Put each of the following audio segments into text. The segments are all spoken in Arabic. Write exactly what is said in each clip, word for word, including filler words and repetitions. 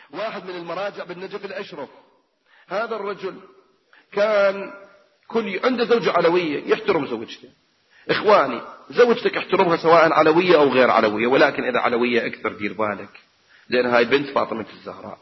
واحد من المراجع بالنجف الأشرف، هذا الرجل كان كل عنده زوجة علوية يحترم زوجته. إخواني زوجتك احترمها سواء علوية أو غير علوية، ولكن إذا علوية أكثر دير بالك، لأن هاي بنت فاطمة الزهراء.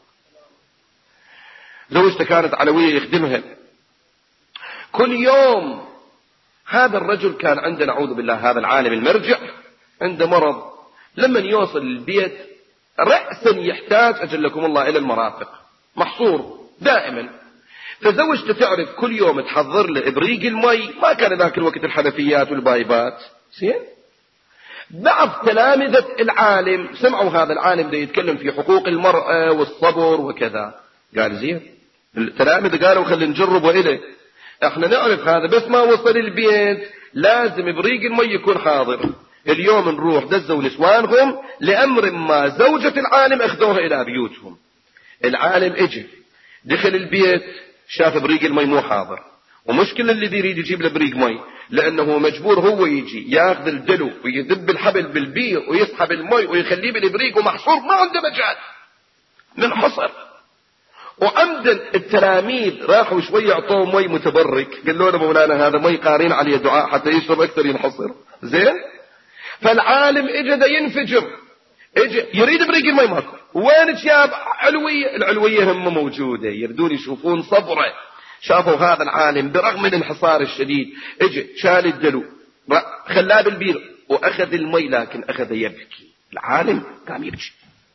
زوجته كانت علوية يخدمها كل يوم. هذا الرجل كان عنده نعوذ بالله هذا العالم المرجع عنده مرض، لما يوصل البيت رأسا يحتاج أجلكم الله إلى المرافق، محصور دائما. فزوجته تعرف كل يوم تحضر له إبريق المي، ما كان ذاك الوقت الحنفيات والبايبات زين. بعض تلامذة العالم سمعوا هذا العالم ده يتكلم في حقوق المرأة والصبر وكذا، قال زين التلامذة قالوا خلينا نجرب وإله، احنا نعرف هذا، بس ما وصل البيت لازم إبريق المي يكون حاضر. اليوم نروح دزوا نسوانهم لأمر ما زوجة العالم اخذوها إلى بيوتهم. العالم اجى دخل البيت شاف بريق المي مو حاضر، ومشكلة اللي يريد يجيب له بريق مي لأنه مجبور هو يجي ياخذ الدلو ويذب الحبل بالبير ويسحب المي ويخليه بالبريق ومحصور ما عنده مجال من حصر. وعمدا التلاميذ راحوا شوية اعطوه مي متبرك، قالوا له مولانا هذا مي قارين عليه دعاء حتى يشرب أكثر ينحصر زين. فالعالم اجى دا ينفجر، اجى يريد بريق المي ماكو، وين جاب علوية؟ العلوية هم موجودة يردون يشوفون صبره. شافوا هذا العالم برغم من الانحصار الشديد اجى شال الدلو خلاه بالبير واخذ المي، لكن اخذ يبكي. العالم قام يبكي،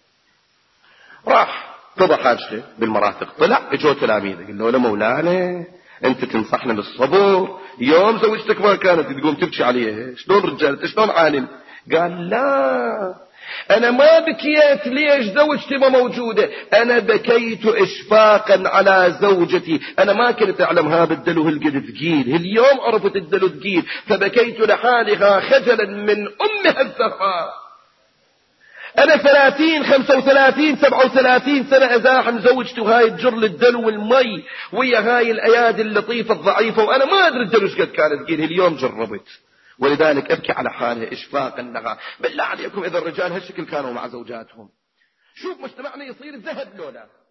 راح قضى حاجته بالمرافق، طلع اجوا تلاميذه قال له مولانا انت تنصحنا بالصبر، يوم زوجتك ما كانت تقوم تبكي عليها، شلون رجالة شلون عالم؟ قال لا انا ما بكيت ليش زوجتي ما موجودة، انا بكيت اشفاقا على زوجتي، انا ما كنت اعلم هذا الدلو هالقد ثقيل، اليوم عرفت الدلو ثقيل فبكيت لحالها خجلا من امها الزهراء. انا ثلاثين خمسة وثلاثين سبعة وثلاثين سنة ازاحم زوجتي وهاي تجر للدلو والمي ويا هاي الايادي اللطيفة الضعيفة، وانا ما ادري الدلو ايش قد كانت ثقيل، اليوم جربت ولذلك ابكي على حالها اشفاقا لها. بالله عليكم اذا الرجال هالشكل كانوا مع زوجاتهم، شوف مجتمعنا يصير ذهب لولا